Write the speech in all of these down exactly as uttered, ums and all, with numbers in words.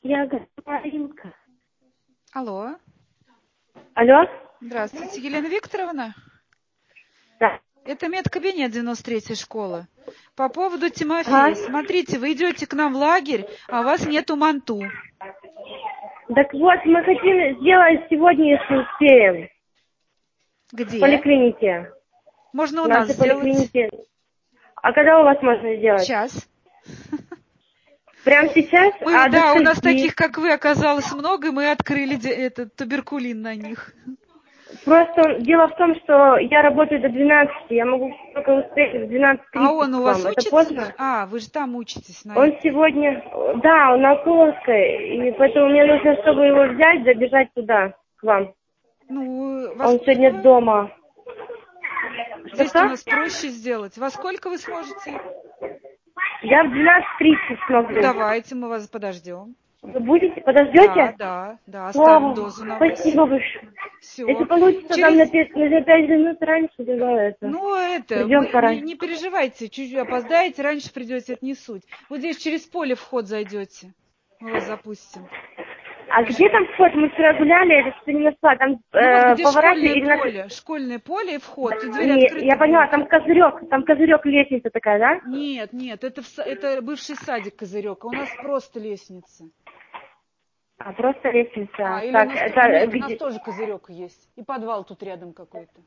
Я Маринка. Алло. Алло? Здравствуйте, Елена Викторовна. Да. Это медкабинет девяносто третьей школы. По поводу Тимофея. Ага. Смотрите, вы идете к нам в лагерь, а у вас нету манту. Так вот, мы хотим сделать сегодня, если успеем. В Где? поликлинике. Можно у В нас нашей сделать. поликлинике. А когда у вас можно сделать? Сейчас. Прямо сейчас? Мы, А до да, у нас скольки? таких, как вы, оказалось много, и мы открыли де- этот туберкулин на них. Просто дело в том, что я работаю до двенадцати, я могу только успеть в двенадцать А тридцать он у к вас вам. Это учится? поздно? А, вы же там учитесь. На Он этом. сегодня, да, он на Коловской, и поэтому мне нужно, чтобы его взять, забежать туда, к вам. Ну, во Он сколько сегодня вы? дома. Здесь у Что-что? нас проще сделать. Во сколько вы сможете? Я в двенадцать тридцать смогу. Ну, давайте, мы вас подождем. Вы будете? Да, Подождете? да, да, оставим Слава, дозу на вас. спасибо большое. Если Все. получится, там на Через... пять, на пять минут раньше, тогда это. Ну, это, Придем вы не, пораньше. не переживайте, чуть-чуть опоздаете, раньше придете, это не суть. Вот здесь через поле вход зайдете, мы вас запустим. А где там вход? Мы вчера гуляли, я что-то не нашла. Там Ну вот э, где поворачивай школьное или на... поле, школьное поле и вход, тут дверь Не, открыта я поняла, будет. там козырек, там козырек лестница такая, да? Нет, нет, это, в са- это бывший садик Козырек, а у нас просто лестница. А, просто А, лестница. или у Так, нас тоже, это нет, у нас где? тоже Козырек есть. И подвал тут рядом какой-то.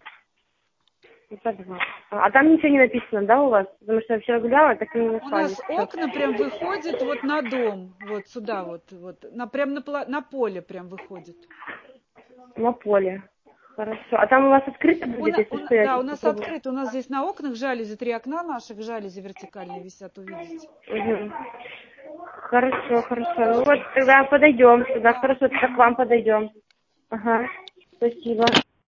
Подвал. А там ничего не написано, да, у вас? Потому что я вчера гуляла, так и не У нашла нас ничего. окна прям выходят вот на дом, вот сюда вот, вот, на, прям на, пла- на поле прям выходит. На поле. Хорошо. А там у вас открыто У будет, на- если у на- что, я да, сейчас у нас попробую. открыто, у нас здесь на окнах жалюзи, три окна наших, жалюзи вертикальные висят, увидите. Мгм. Хорошо, хорошо. Ну вот, тогда подойдем сюда. Да. Хорошо, тогда к вам подойдем. Ага. Спасибо.